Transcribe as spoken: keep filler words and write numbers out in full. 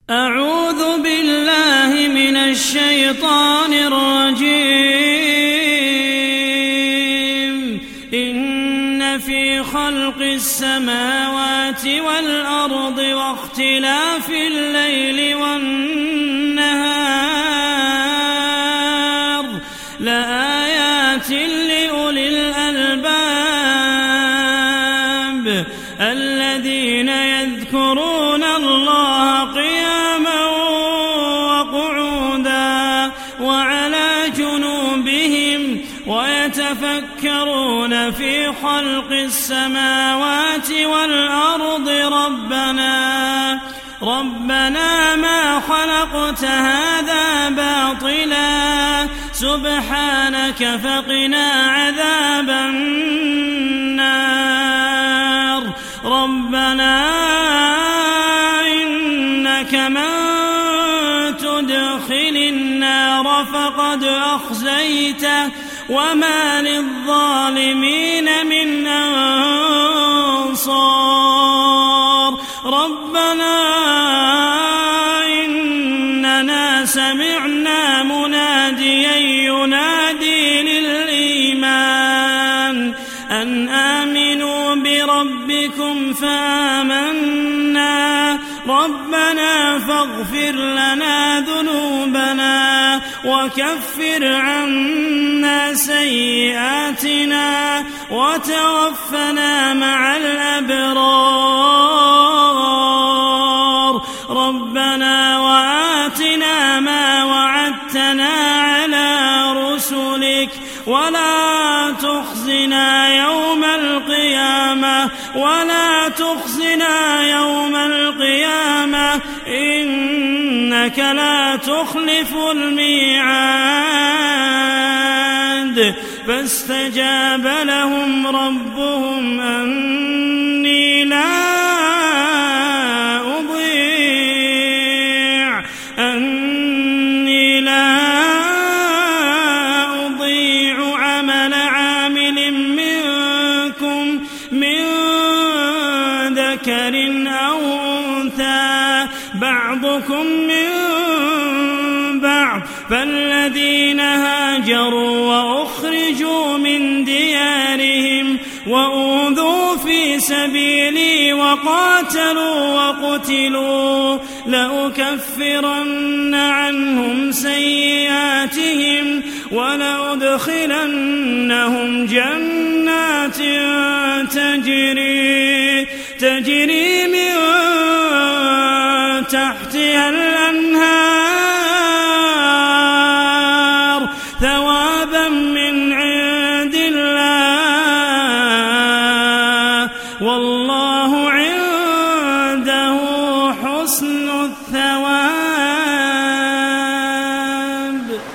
أعوذ بالله من الشيطان الرجيم. إن في خلق السماوات والأرض واختلاف الليل والنهار لآيات لأولي الألباب الذين يذكرون الله قياما وقعودا وعلى جنوبهم ويتفكرون في خلق السماوات والأرض ربنا ربنا ما خلقت هذا باطلا سبحانك فقنا عذاب النار. ربنا إنك من تدخل النار فقد أخزيته وما للظالمين من أنصار. ربنا إننا سمعنا مناديا ينادي للإيمان أن آمنوا بربكم فآمنا ربنا فاغفر لنا ذنوبنا وكفر عنا سيئاتنا وتوفنا مع الأبرار. ربنا وآتنا ما وعدتنا على رسلك ولا تخزنا يوم القيامة ولا تخزنا يوم القيامة إنك لا تخلف الميعاد. فاستجاب لهم ربهم أني لا أضيع أني لا أضيع عمل عامل منكم من ذكر أو أنثى بعضكم من بعض فالذين هاجروا وأخرجوا من ديارهم وأوذوا في سبيلي وقاتلوا وقتلوا لأكفرن عنهم سيئاتهم ولأدخلنهم جنات تجري تجري من تحتها الأنهار ثوابا من عند الله والله عنده حسن الثواب.